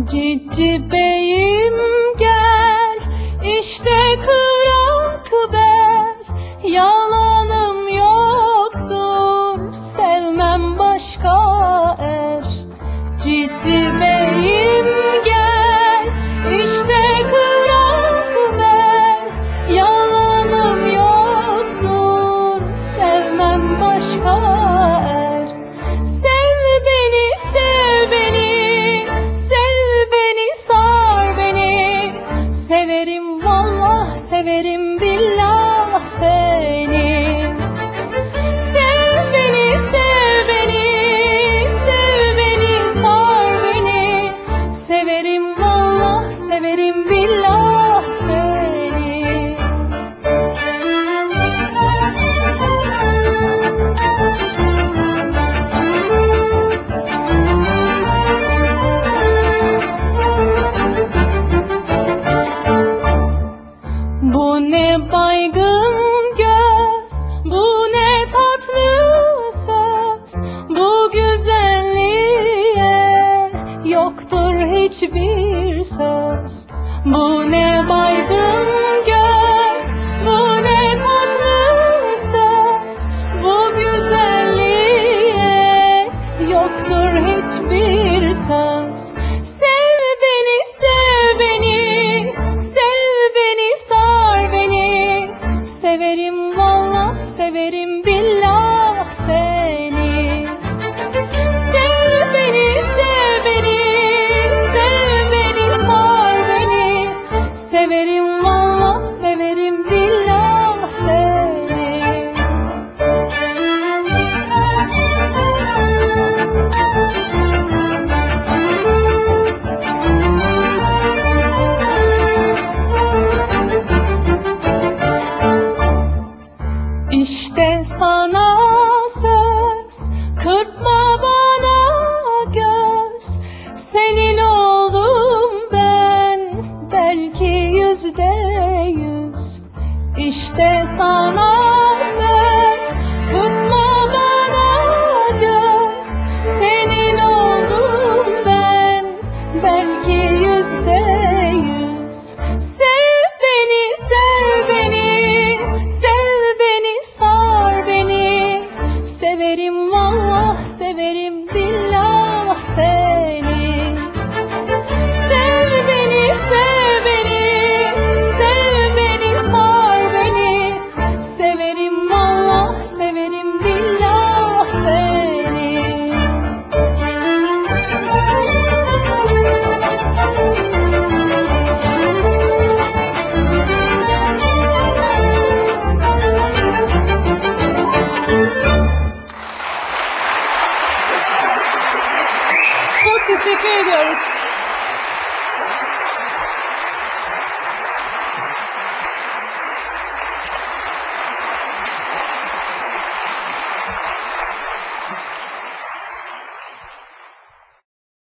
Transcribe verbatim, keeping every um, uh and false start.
Cici beyim gel, işte kırak bel, yalanım yoktur, sevmem başka er. Cici beyim gel, işte kırak bel, yalanım yoktur, sevmem başka er. Sev beni, sev beni, sev beni, sar beni, severim vallah, severim billah seni. Sev beni, sev beni, sev beni, sar beni, severim vallah, severim billah seni. Bu ne baygın göz, bu ne tatlı söz, bu güzelliğe yoktur hiçbir söz. Bu ne baygın göz, bu ne tatlı söz, bu güzelliğe yoktur hiçbir söz. Sev beni, sev beni, sev beni, sar beni, severim vallah, severim billah seni. Sev beni, sev beni, sev beni, sar beni, severim vallah, severim billah seni. İşte sana söz, kırpma bana göz, senin oldum ben, belki yüzde yüz. İşte sana söz, kırpma bana göz, senin oldum ben, belki yüzde yüz. Sev beni, sev beni, sev beni, sar beni, severim vallah, severim billah seni. Sev beni, sev beni, sev beni, sar beni, severim vallah, severim billah seni.